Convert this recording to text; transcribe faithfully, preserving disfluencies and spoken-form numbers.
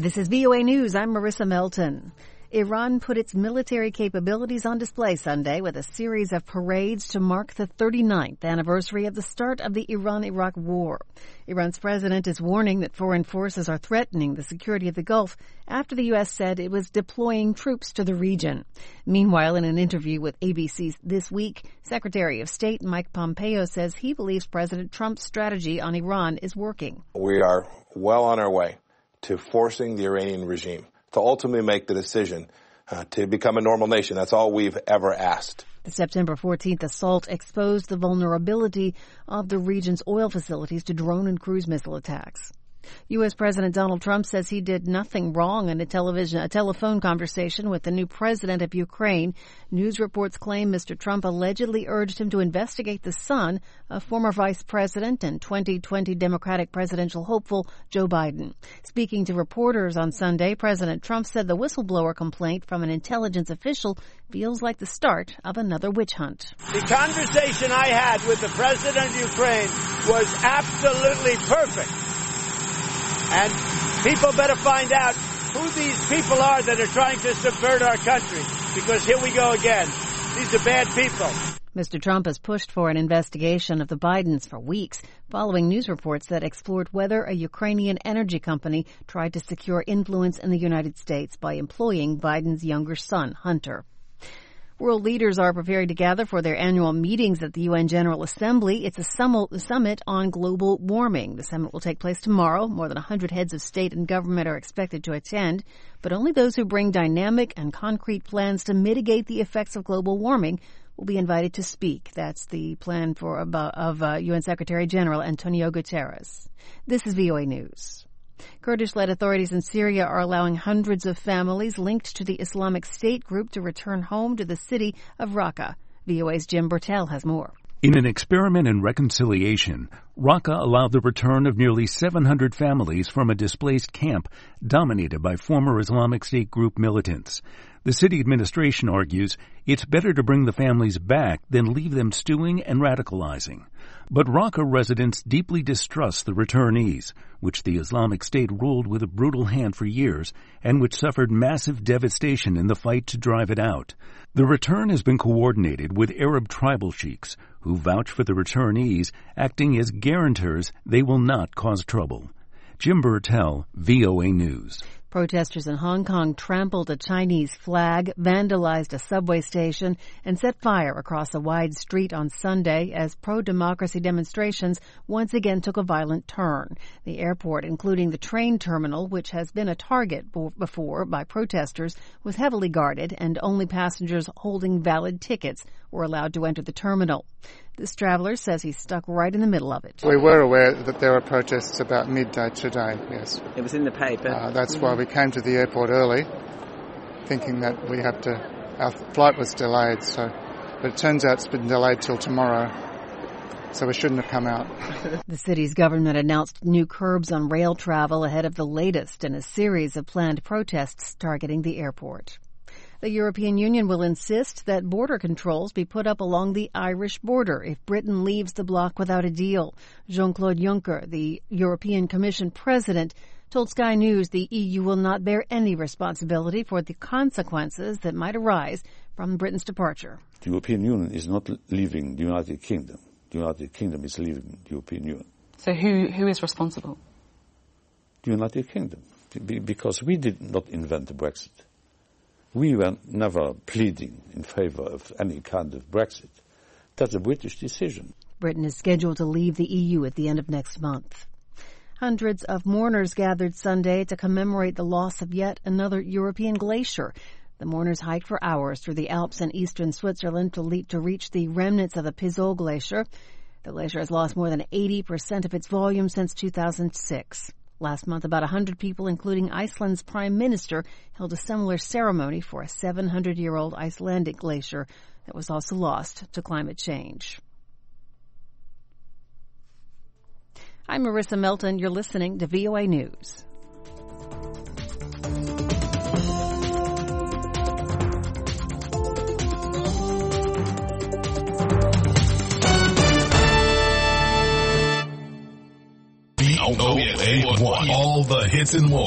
This is V O A News. I'm Marissa Melton. Iran put its military capabilities on display Sunday with a series of parades to mark the thirty-ninth anniversary of the start of the Iran-Iraq War. Iran's president is warning that foreign forces are threatening the security of the Gulf after the U S said it was deploying troops to the region. Meanwhile, in an interview with A B C This Week, Secretary of State Mike Pompeo says he believes President Trump's strategy on Iran is working. We are well on our way to forcing the Iranian regime to ultimately make the decision uh, to become a normal nation. That's all we've ever asked. The September fourteenth assault exposed the vulnerability of the region's oil facilities to drone and cruise missile attacks. U S. President Donald Trump says he did nothing wrong in a television, a telephone conversation with the new president of Ukraine. News reports claim Mister Trump allegedly urged him to investigate the son of former vice president and twenty twenty Democratic presidential hopeful Joe Biden. Speaking to reporters on Sunday, President Trump said the whistleblower complaint from an intelligence official feels like the start of another witch hunt. The conversation I had with the president of Ukraine was absolutely perfect. And people better find out who these people are that are trying to subvert our country, because here we go again. These are bad people. Mister Trump has pushed for an investigation of the Bidens for weeks, following news reports that explored whether a Ukrainian energy company tried to secure influence in the United States by employing Biden's younger son, Hunter. World leaders are preparing to gather for their annual meetings at the U N General Assembly. It's a summit on global warming. The summit will take place tomorrow. More than one hundred heads of state and government are expected to attend, but only those who bring dynamic and concrete plans to mitigate the effects of global warming will be invited to speak. That's the plan for of uh, U N Secretary General Antonio Guterres. This is V O A News. Kurdish-led authorities in Syria are allowing hundreds of families linked to the Islamic State group to return home to the city of Raqqa. V O A's Jim Bertel has more. In an experiment in reconciliation, Raqqa allowed the return of nearly seven hundred families from a displaced camp dominated by former Islamic State group militants. The city administration argues it's better to bring the families back than leave them stewing and radicalizing. But Raqqa residents deeply distrust the returnees, which the Islamic State ruled with a brutal hand for years and which suffered massive devastation in the fight to drive it out. The return has been coordinated with Arab tribal sheiks who vouch for the returnees, acting as guarantors they will not cause trouble. Jim Bertel, V O A News. Protesters in Hong Kong trampled a Chinese flag, vandalized a subway station, and set fire across a wide street on Sunday as pro-democracy demonstrations once again took a violent turn. The airport, including the train terminal, which has been a target before by protesters, was heavily guarded, and only passengers holding valid tickets were allowed to enter the terminal. This traveler says he's stuck right in the middle of it. We were aware that there were protests about midday today, yes. It was in the paper. Uh, that's why we came to the airport early, thinking that we have to, our flight was delayed, so, but it turns out it's been delayed till tomorrow, so we shouldn't have come out. The city's government announced new curbs on rail travel ahead of the latest in a series of planned protests targeting the airport. The European Union will insist that border controls be put up along the Irish border if Britain leaves the bloc without a deal. Jean-Claude Juncker, the European Commission president, told Sky News the E U will not bear any responsibility for the consequences that might arise from Britain's departure. The European Union is not leaving the United Kingdom. The United Kingdom is leaving the European Union. So who who is responsible? The United Kingdom, because we did not invent the Brexit. We were never pleading in favor of any kind of Brexit. That's a British decision. Britain is scheduled to leave the E U at the end of next month. Hundreds of mourners gathered Sunday to commemorate the loss of yet another European glacier. The mourners hiked for hours through the Alps in eastern Switzerland to, le- to reach the remnants of the Pizol Glacier. The glacier has lost more than eighty percent of its volume since two thousand six. Last month, about one hundred people, including Iceland's prime minister, held a similar ceremony for a seven hundred year old Icelandic glacier that was also lost to climate change. I'm Marissa Melton. You're listening to V O A News. V O A one. All the hits and more.